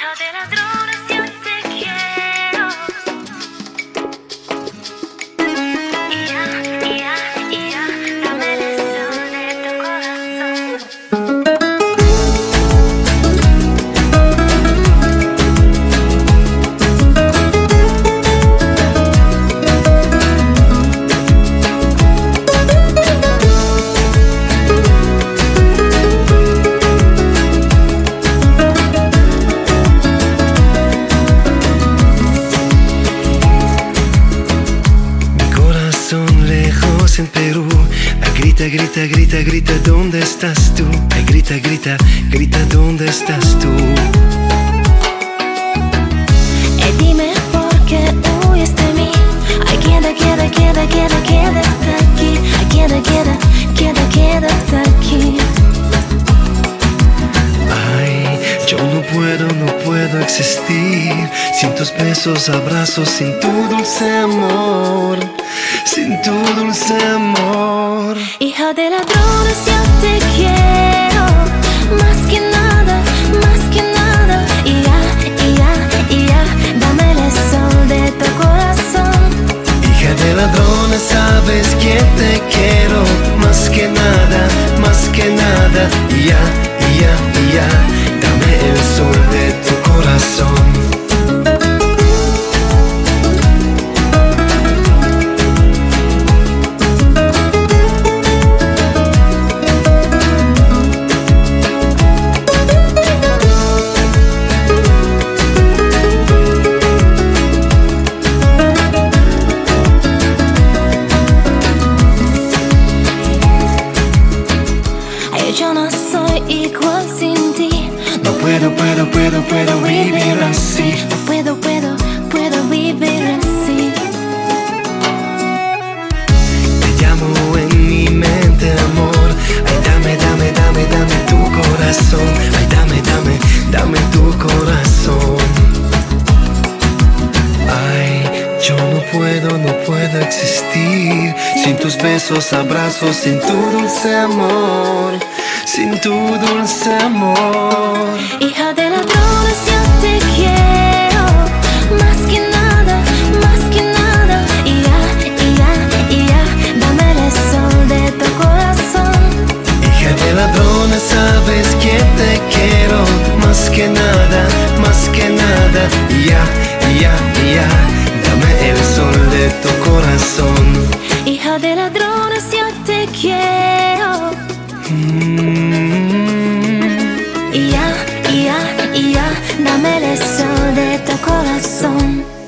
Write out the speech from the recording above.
Hija de ladrones, yo te quiero. Y ya, dame el sol de tu corazón. Lejos en Perú, ay, grita, grita, grita, grita, ¿dónde estás tú? Ay, grita, grita, grita, ¿dónde estás tú? Dime por qué huyes de mí. Ay, quédate aquí. Ay, quédate aquí. Ay, yo no puedo existir sin tus besos, abrazos, sin tu dulce amor, sin tu dulce amor. Hija de ladrones, yo te quiero. Más que nada, más que nada. Y ya, dame el sol de tu corazón. Hija de ladrones, sabes que te quiero. Más que nada, más que nada. Y ya, dame el sol de tu corazón. Yo no soy igual sin ti. No puedo vivir así. No puedo vivir así. Te llamo en mi mente, amor. Ay, dame tu corazón. Ay, dame tu corazón. Ay, yo no puedo existir sin tus besos, abrazos, sin tu dulce amor, sin tu dulce amor. Hija de ladrones, yo te quiero. Más que nada, más que nada. Y ya, dame el sol de tu corazón. Hija de ladrones, sabes que te quiero. Más que nada, más que nada. Y ya, dame el sol de tu corazón. Hija de ladrones, yo te quiero. Y ya, dame el sol de tu corazón.